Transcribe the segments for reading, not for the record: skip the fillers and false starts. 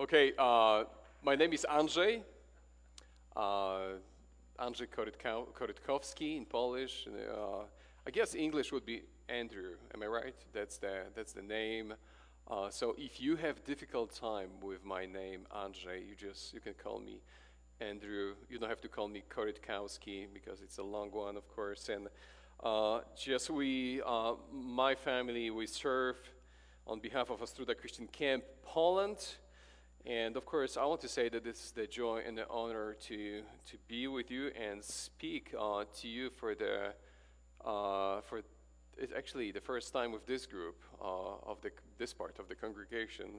Okay, my name is Andrzej. Andrzej Korytkowski in Polish. I guess English would be Andrew. Am I right? That's the name. So if you have difficult time with my name Andrzej, you can call me Andrew. You don't have to call me Korytkowski because it's a long one, of course. And my family, we serve on behalf of Ostróda Christian Camp, Poland. And of course, I want to say that it's the joy and the honor to be with you and speak to you for it's actually the first time with this group of this part of the congregation.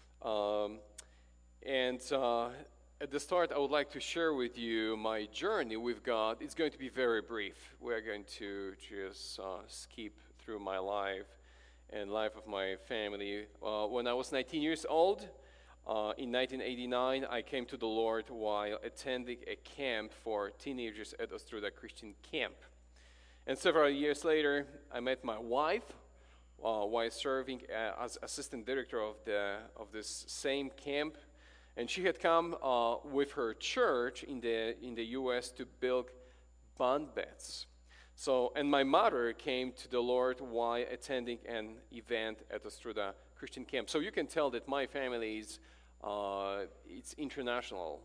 At the start, I would like to share with you my journey with God. It's going to be very brief. We're going to just skip through my life and life of my family. When I was 19 years old, in 1989, I came to the Lord while attending a camp for teenagers at Ostróda Christian Camp. And several years later, I met my wife while serving as assistant director of this same camp. And she had come with her church in the U.S. to build bunk beds. And my mother came to the Lord while attending an event at Ostróda Christian Camp. So you can tell that my family is it's international.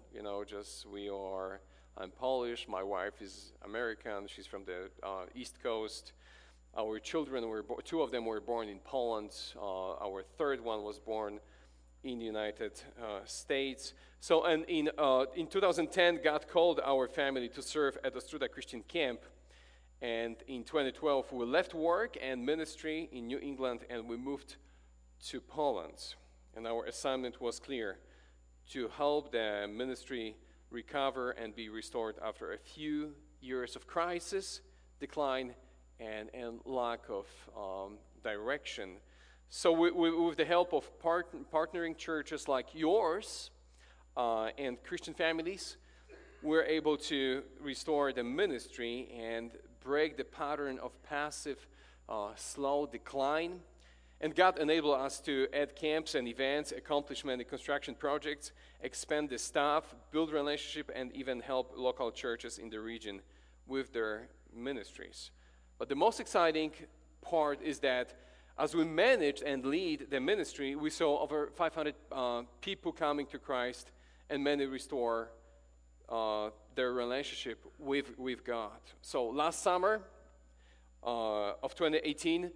I'm Polish. My wife is American. She's from the East Coast. Our children two of them were born in Poland. Our third one was born in the United States. In 2010, God called our family to serve at Ostróda Christian Camp. And in 2012, we left work and ministry in New England and we moved to Poland. And our assignment was clear: to help the ministry recover and be restored after a few years of crisis, decline, and lack of direction. So with the help of partnering churches like yours and Christian families, we're able to restore the ministry and break the pattern of passive, slow decline. And God enabled us to add camps and events, accomplish many construction projects, expand the staff, build relationship, and even help local churches in the region with their ministries. But the most exciting part is that as we managed and lead the ministry, we saw over 500 people coming to Christ and many restore their relationship with God. So last summer of 2018,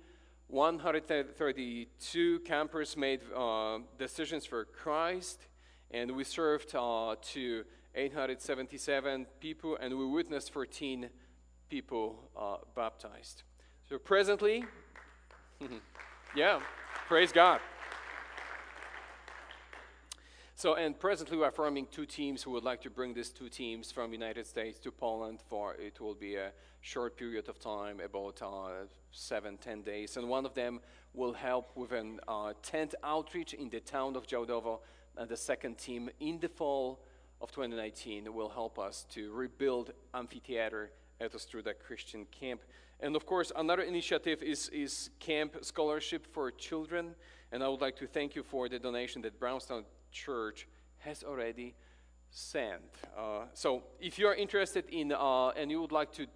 132 campers made decisions for Christ, and we served to 877 people, and we witnessed 14 people baptized. So presently, yeah, praise God. And presently we are forming two teams who would like to bring these two teams from United States to Poland for, it will be a short period of time, about 7-10 days. And one of them will help with an tent outreach in the town of Działdowo. And the second team in the fall of 2019 will help us to rebuild amphitheater at Ostróda Christian Camp. And of course, another initiative is Camp Scholarship for Children. And I would like to thank you for the donation that Brownstown Church has already sent. So if you are interested in and you would like to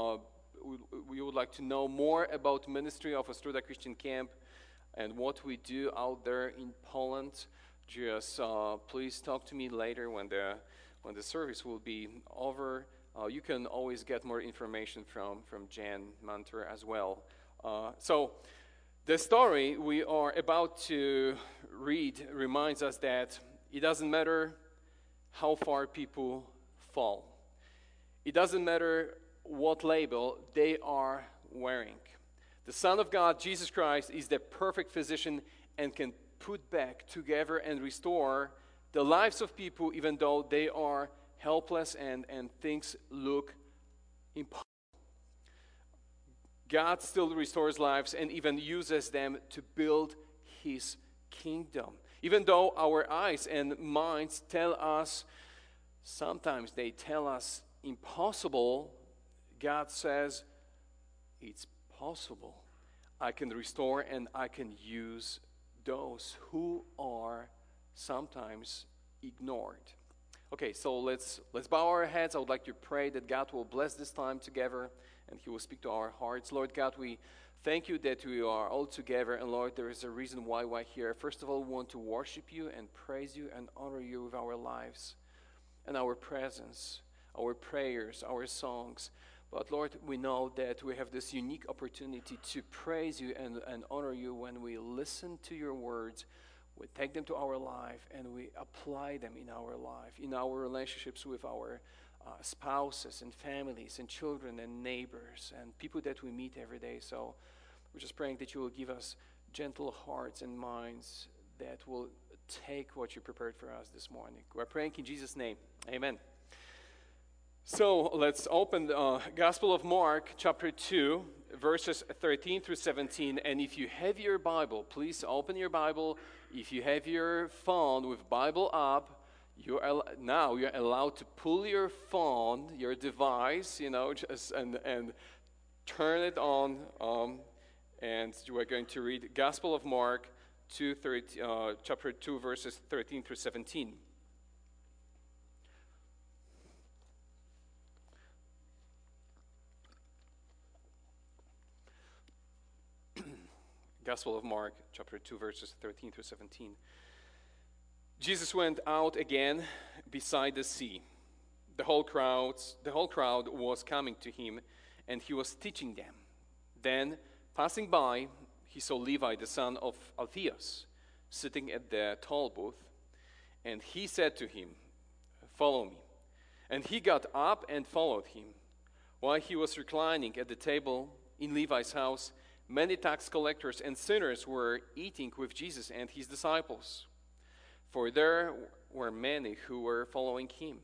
know more about ministry of Ostróda Christian Camp and what we do out there in Poland, just please talk to me later when the service will be over. You can always get more information from Jan Manter as well. The story we are about to read reminds us that it doesn't matter how far people fall. It doesn't matter what label they are wearing. The Son of God, Jesus Christ, is the perfect physician and can put back together and restore the lives of people even though they are helpless and things look impossible. God still restores lives and even uses them to build His kingdom. Even though our eyes and minds tell us, sometimes they tell us impossible, God says it's possible. I can restore and I can use those who are sometimes ignored. Okay, so let's bow our heads. I would like to pray that God will bless this time together and He will speak to our hearts. Lord God, we thank you that we are all together, and Lord, there is a reason why we're here. First of all, we want to worship you and praise you and honor you with our lives and our presence, our prayers, our songs. But Lord, we know that we have this unique opportunity to praise you and honor you when we listen to your words, we take them to our life, and we apply them in our life, in our relationships with our spouses and families and children and neighbors and people that we meet every day. So we're just praying that you will give us gentle hearts and minds that will take what you prepared for us this morning. We're praying in Jesus' name. Amen. So let's open the Gospel of Mark, chapter 2, verses 13 through 17. And if you have your Bible, please open your Bible. If you have your phone with Bible app, you're allowed to pull your phone, your device, and turn it on. And we're going to read Gospel of Mark, chapter 2, verses 13 through 17. Gospel of Mark, chapter 2, verses 13 through 17. Jesus went out again beside the sea. The whole crowd was coming to him, and he was teaching them. Then, passing by, he saw Levi, the son of Alphaeus, sitting at the toll booth, and he said to him, "Follow me." And he got up and followed him. While he was reclining at the table in Levi's house, many tax collectors and sinners were eating with Jesus and his disciples, for there were many who were following him.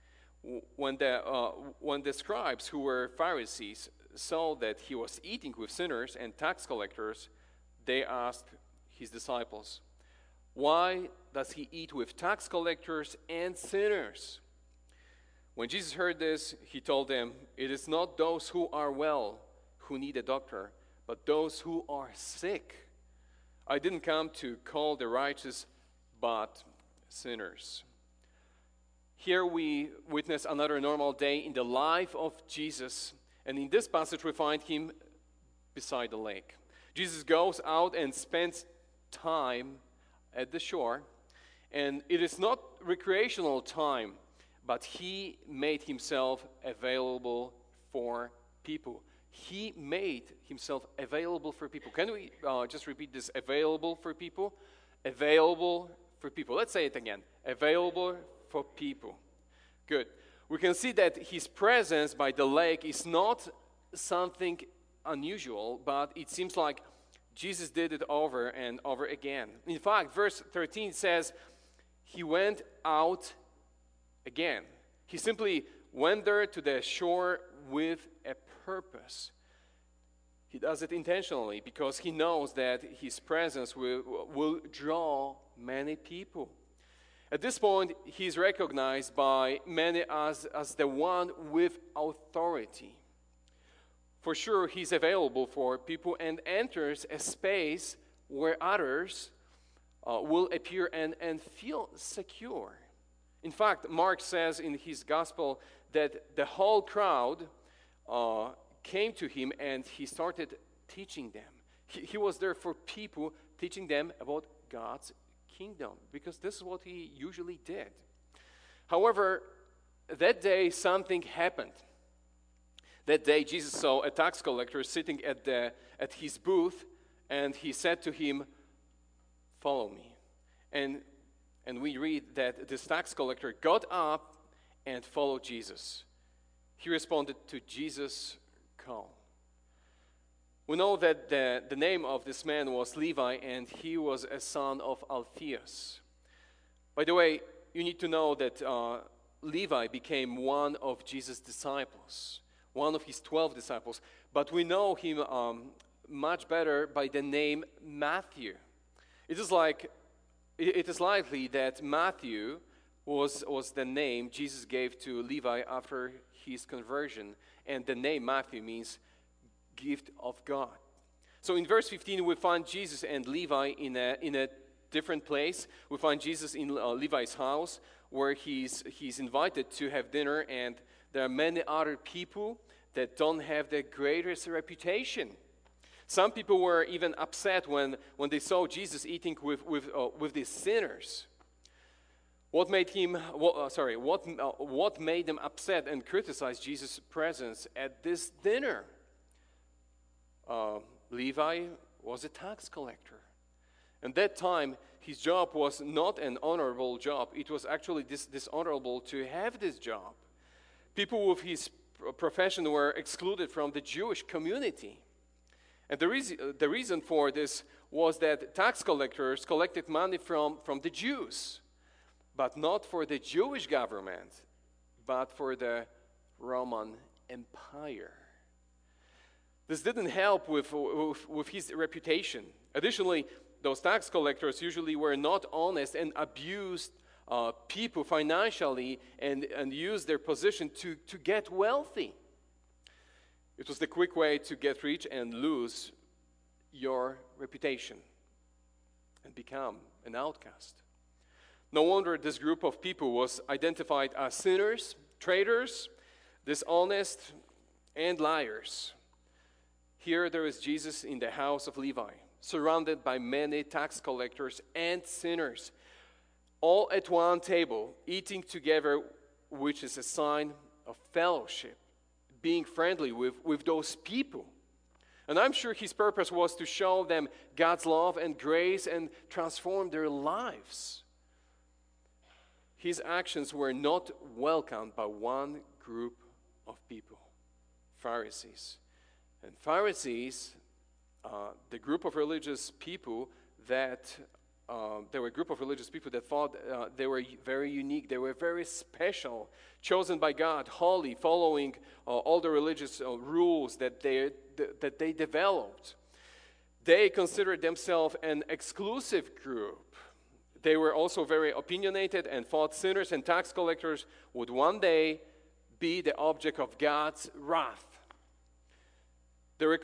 When the scribes, who were Pharisees, saw that he was eating with sinners and tax collectors, they asked his disciples, "Why does he eat with tax collectors and sinners?" When Jesus heard this, he told them, "It is not those who are well who need a doctor, but those who are sick. I didn't come to call the righteous, but sinners." Here we witness another normal day in the life of Jesus, and in this passage we find him beside the lake. Jesus goes out and spends time at the shore, and it is not recreational time, but he made himself available for people. He made himself available for people. Can we just repeat this? Available for people? Available for people. Let's say it again. Available for people. Good. We can see that his presence by the lake is not something unusual, but it seems like Jesus did it over and over again. In fact, verse 13 says, he went out again. He simply went there to the shore with a purpose. He does it intentionally because he knows that his presence will draw many people. At this point, he is recognized by many as the one with authority. For sure, he's available for people and enters a space where others will appear and feel secure. In fact, Mark says in his gospel that the whole crowd came to him and he started teaching them. He was there for people, teaching them about God's kingdom, because this is what he usually did. However, that day something happened. That day Jesus saw a tax collector sitting at his booth, and he said to him, "Follow me." And we read that this tax collector got up and followed Jesus. He responded to Jesus' call. We know that the name of this man was Levi, and he was a son of Alphaeus. By the way, you need to know that Levi became one of Jesus' disciples, one of his 12 disciples, but we know him much better by the name Matthew. It is likely that Matthew was the name Jesus gave to Levi after his conversion, and the name Matthew means gift of God. So in verse 15 we find Jesus and Levi in a different place. We find Jesus in Levi's house, where he's invited to have dinner, and there are many other people that don't have the greatest reputation. Some people were even upset when they saw Jesus eating with these sinners. What made them upset and criticize Jesus' presence at this dinner? Levi was a tax collector. And that time, his job was not an honorable job. It was actually dishonorable to have this job. People with his profession were excluded from the Jewish community. And the reason for this was that tax collectors collected money from the Jews, but not for the Jewish government, but for the Roman Empire. This didn't help with his reputation. Additionally, those tax collectors usually were not honest and abused people financially and used their position to get wealthy. It was the quick way to get rich and lose your reputation and become an outcast. No wonder this group of people was identified as sinners, traitors, dishonest, and liars. Here there is Jesus in the house of Levi, surrounded by many tax collectors and sinners, all at one table, eating together, which is a sign of fellowship, being friendly with those people. And I'm sure his purpose was to show them God's love and grace and transform their lives. His actions were not welcomed by one group of people, Pharisees. And Pharisees, the group of religious people that there were a group of religious people that thought they were very unique, they were very special, chosen by God, holy, following all the religious rules that they developed. They considered themselves an exclusive group. They were also very opinionated and thought sinners and tax collectors would one day be the object of God's wrath. They were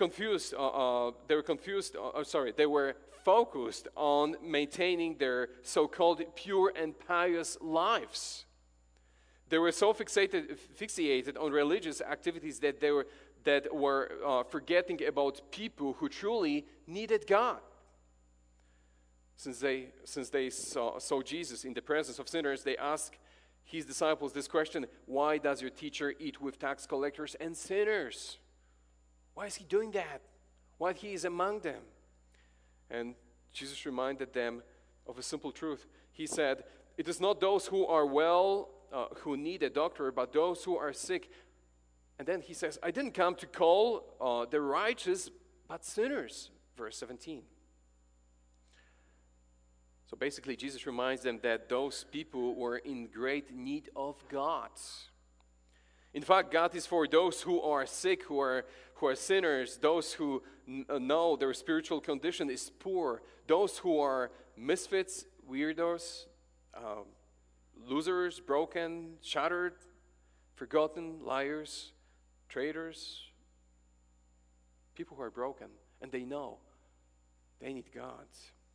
focused on maintaining their so-called pure and pious lives. They were so fixated on religious activities that they were forgetting about people who truly needed God. Since they saw Jesus in the presence of sinners, they asked his disciples this question: why does your teacher eat with tax collectors and sinners? Why is he doing that? Why he is among them? And Jesus reminded them of a simple truth. He said, it is not those who are well who need a doctor, but those who are sick. And then he says, I didn't come to call the righteous, but sinners. Verse 17. So basically, Jesus reminds them that those people were in great need of God. In fact, God is for those who are sick, who are sinners, those who know their spiritual condition is poor, those who are misfits, weirdos, losers, broken, shattered, forgotten, liars, traitors, people who are broken, and they know they need God.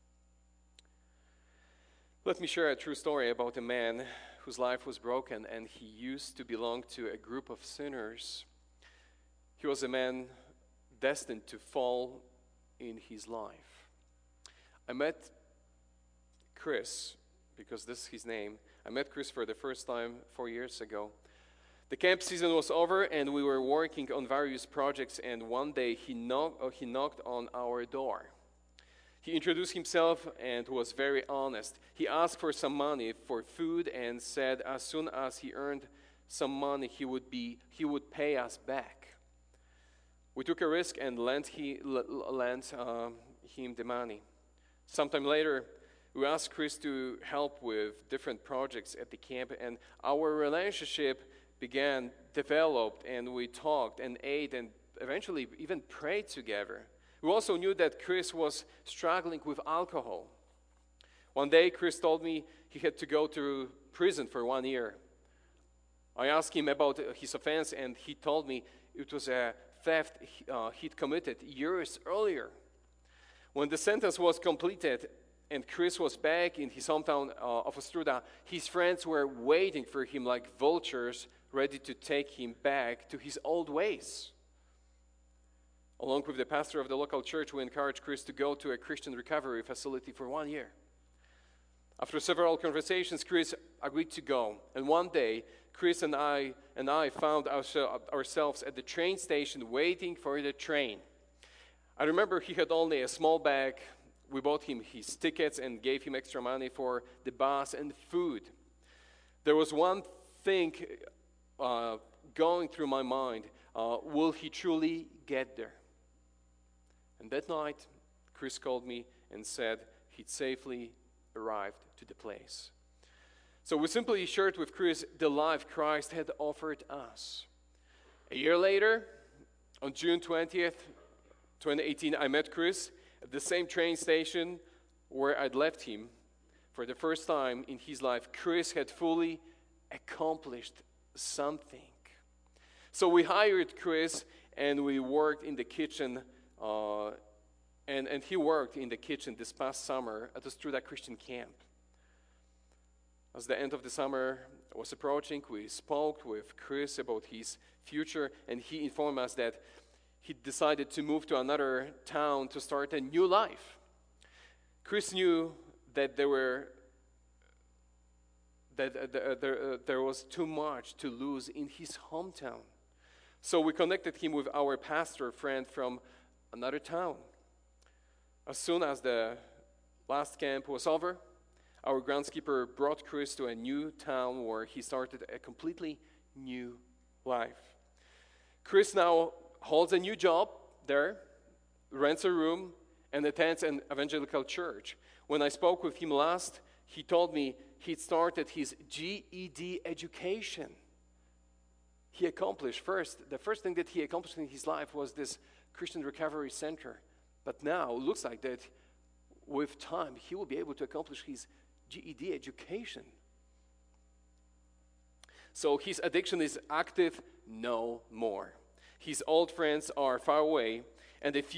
Let me share a true story about a man whose life was broken, and he used to belong to a group of sinners. He was a man destined to fall in his life. I met Chris, because this is his name. I met Chris for the first time 4 years ago. The camp season was over, and we were working on various projects, and one day he knocked on our door. He introduced himself and was very honest. He asked for some money for food and said as soon as he earned some money, he would pay us back. We took a risk and lent him the money. Sometime later, we asked Chris to help with different projects at the camp, and our relationship developed, and we talked and ate and eventually even prayed together. We also knew that Chris was struggling with alcohol. One day, Chris told me he had to go to prison for 1 year. I asked him about his offense, and he told me it was a theft he'd committed years earlier. When the sentence was completed, and Chris was back in his hometown of Ostruda, his friends were waiting for him like vultures, ready to take him back to his old ways. Along with the pastor of the local church, we encouraged Chris to go to a Christian recovery facility for 1 year. After several conversations, Chris agreed to go. And one day, Chris and I found ourselves at the train station waiting for the train. I remember he had only a small bag. We bought him his tickets and gave him extra money for the bus and food. There was one thing going through my mind. Will he truly get there? And that night, Chris called me and said he'd safely arrived to the place. So we simply shared with Chris the life Christ had offered us. A year later, on June 20th, 2018, I met Chris at the same train station where I'd left him. For the first time in his life, Chris had fully accomplished something. So we hired Chris and we worked in the kitchen, and he worked in the kitchen this past summer at the Ostruda Christian Camp. As the end of the summer was approaching, we spoke with Chris about his future, and he informed us that he decided to move to another town to start a new life. Chris knew that there was too much to lose in his hometown. So we connected him with our pastor friend from another town. As soon as the last camp was over, our groundskeeper brought Chris to a new town where he started a completely new life. Chris now holds a new job there, rents a room, and attends an evangelical church. When I spoke with him last, he told me he'd started his GED education. The first thing that he accomplished in his life was this Christian Recovery Center. But now, it looks like that with time, he will be able to accomplish his GED education. So his addiction is active no more. His old friends are far away, and the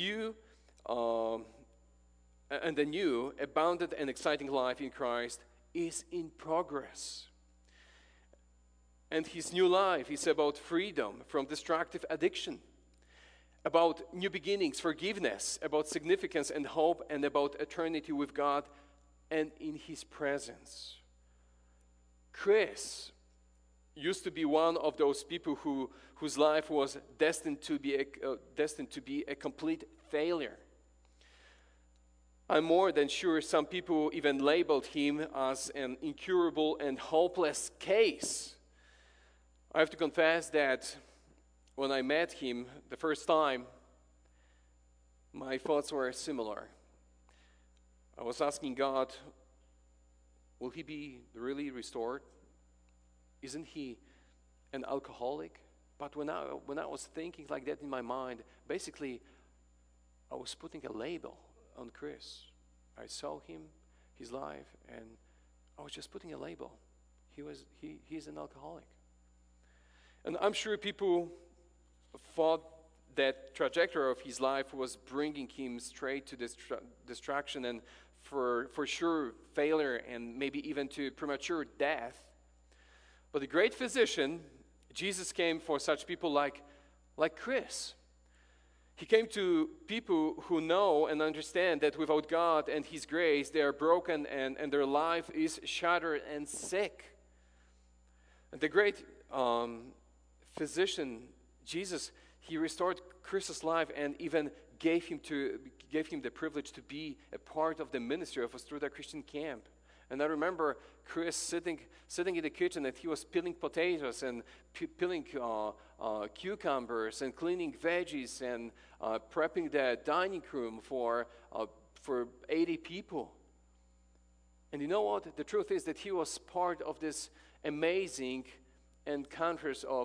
new, abundant and exciting life in Christ is in progress. And his new life is about freedom from destructive addiction, about new beginnings, forgiveness, about significance and hope, and about eternity with God and in His presence. Chris used to be one of those people whose life was destined to be a complete failure. I'm more than sure some people even labeled him as an incurable and hopeless case. I have to confess that when I met him the first time, my thoughts were similar. I was asking God, will he be really restored? Isn't he an alcoholic? But when I was thinking like that in my mind, basically, I was putting a label on Chris. I saw him, his life, and I was just putting a label. He's an alcoholic. And I'm sure people thought that trajectory of his life was bringing him straight to destruction and for sure failure and maybe even to premature death. But the great physician, Jesus, came for such people like Chris. He came to people who know and understand that without God and His grace, they are broken and their life is shattered and sick. And the great physician, Jesus, He restored Chris's life and even gave him the privilege to be a part of the ministry of Ostruda Christian Camp. And I remember Chris sitting in the kitchen, and he was peeling potatoes and peeling cucumbers and cleaning veggies and prepping the dining room for 80 people. And you know what? The truth is that he was part of this amazing encounters of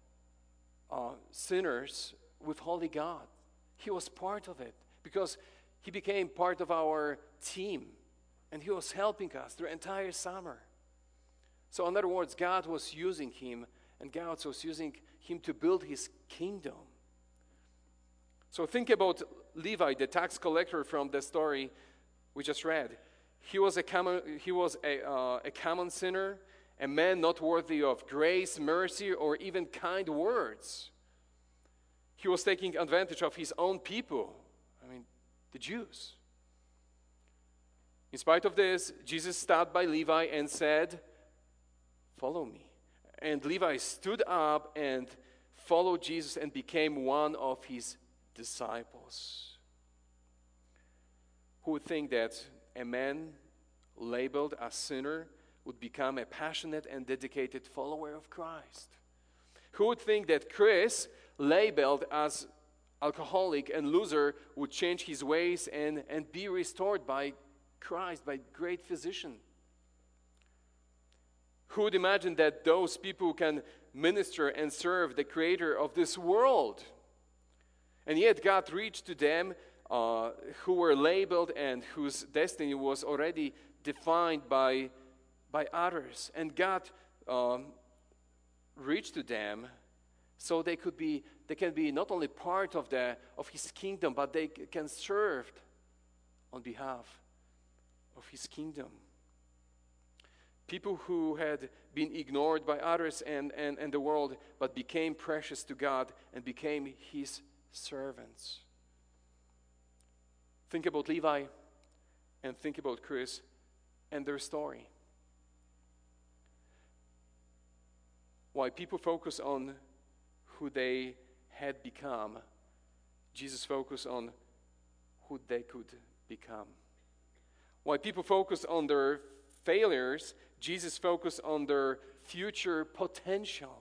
sinners with holy God. He was part of it because he became part of our team. And he was helping us through the entire summer. So in other words, God was using him, and God was using him to build His kingdom. So think about Levi, the tax collector from the story we just read. He was a common sinner, a man not worthy of grace, mercy, or even kind words. He was taking advantage of his own people, the Jews. In spite of this, Jesus stopped by Levi and said, "Follow me." And Levi stood up and followed Jesus and became one of his disciples. Who would think that a man labeled a sinner would become a passionate and dedicated follower of Christ? Who would think that Chris, labeled as alcoholic and loser, would change his ways and be restored by Christ, by great physician? Who would imagine that those people can minister and serve the creator of this world? And yet God reached to them who were labeled and whose destiny was already defined by others. And God reached to them so they can be not only part of his kingdom, but they can serve on behalf of his kingdom. People who had been ignored by others and the world, but became precious to God and became his servants. Think about Levi and think about Chris and their story. While people focus on who they had become, Jesus focused on who they could become. While people focus on their failures, Jesus focused on their future potential.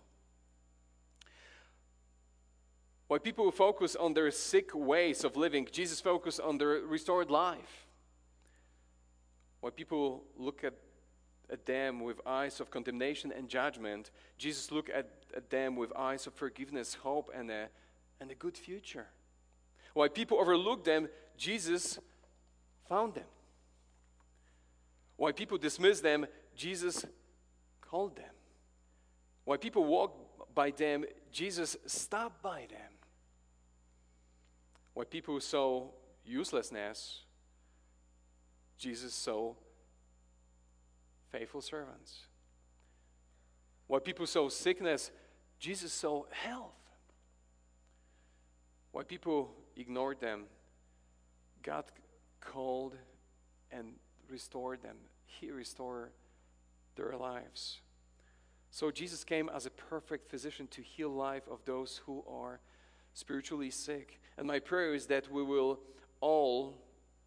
While people focus on their sick ways of living, Jesus focused on their restored life. While people look at them with eyes of condemnation and judgment, Jesus looked at them with eyes of forgiveness, hope, and a good future. While people overlook them, Jesus found them. While people dismiss them, Jesus called them. While people walk by them, Jesus stopped by them. While people saw uselessness, Jesus saw faithful servants. While people saw sickness, Jesus saw health. While people ignored them, God called and restored them. He restored their lives. So Jesus came as a perfect physician to heal life of those who are spiritually sick. And my prayer is that we will all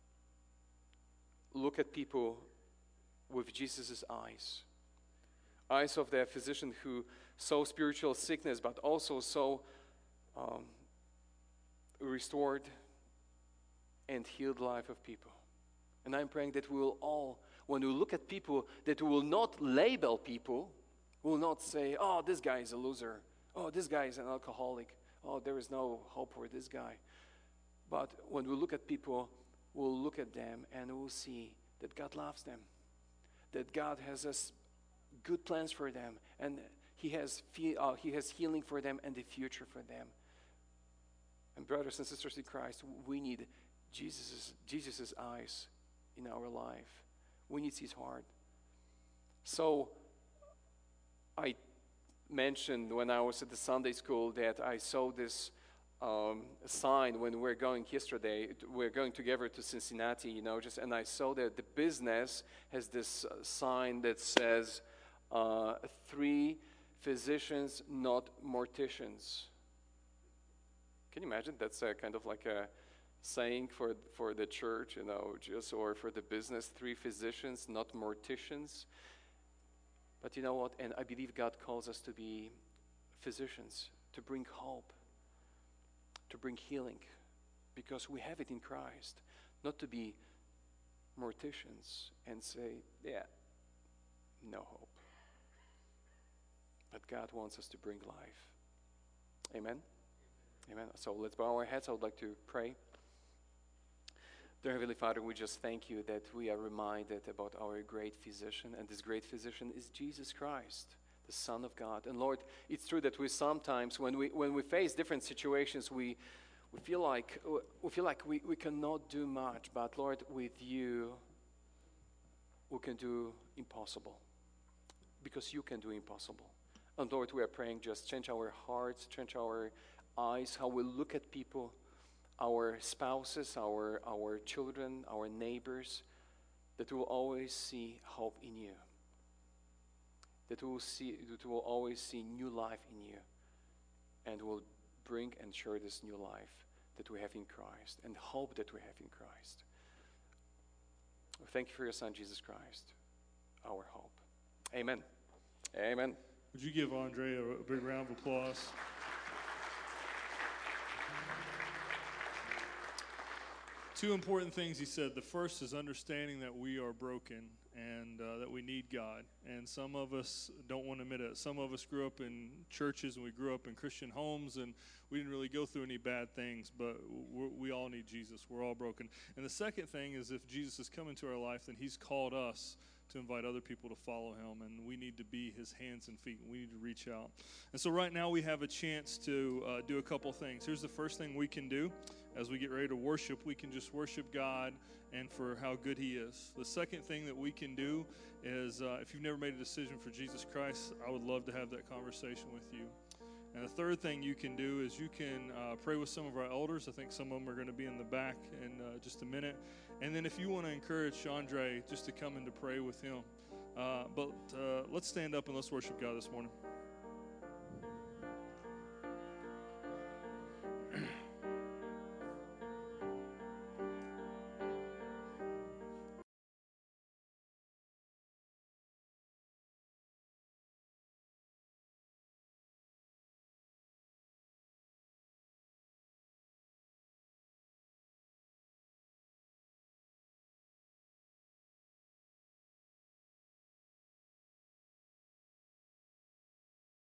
look at people with Jesus' eyes of the physician who saw spiritual sickness, but also saw restored and healed life of people. And I'm praying that we will all, when we look at people, that we will not label people, we will not say, "Oh, this guy is a loser. Oh, this guy is an alcoholic. Oh, there is no hope for this guy." But when we look at people, we'll look at them and we'll see that God loves them, that God has good plans for them, and He has healing for them and the future for them. And brothers and sisters in Christ, we need Jesus' eyes in our life. We need His heart. So I mentioned when I was at the Sunday school that I saw this sign when we were going yesterday. We're going together to Cincinnati, and I saw that the business has this sign that says, 3 physicians, not morticians. Can you imagine? That's kind of like a saying for the church, or for the business, 3 physicians, not morticians. But you know what? And I believe God calls us to be physicians, to bring hope, to bring healing, because we have it in Christ, not to be morticians and say, yeah, no hope. But God wants us to bring life. Amen? Amen. So let's bow our heads. I would like to pray. Dear Heavenly Father, we just thank you that we are reminded about our great physician, and this great physician is Jesus Christ, the Son of God. And Lord, it's true that we sometimes, when we face different situations, we feel like we cannot do much. But Lord, with you, who can do impossible, because you can do impossible. And Lord, we are praying, just change our hearts, change our eyes, how we look at people, our spouses, our children, our neighbors, that we will always see hope in you. That we will always see new life in you, and will bring and share this new life that we have in Christ, and hope that we have in Christ. Thank you for your Son, Jesus Christ, our hope. Amen. Amen. Would you give Andre a big round of applause? Two important things he said. The first is understanding that we are broken and that we need God. And some of us don't want to admit it. Some of us grew up in churches and we grew up in Christian homes and we didn't really go through any bad things, but we all need Jesus. We're all broken. And the second thing is, if Jesus has come into our life, then he's called us to invite other people to follow him, and we need to be his hands and feet. We need to reach out. And so right now we have a chance to do a couple things. Here's the first thing we can do. As we get ready to worship, we can just worship God and for how good he is. The second thing that we can do is, if you've never made a decision for Jesus Christ, I would love to have that conversation with you. And the third thing you can do is you can pray with some of our elders. I think some of them are going to be in the back in just a minute. And then if you want to encourage Andre just to come in to pray with him. But let's stand up and let's worship God this morning.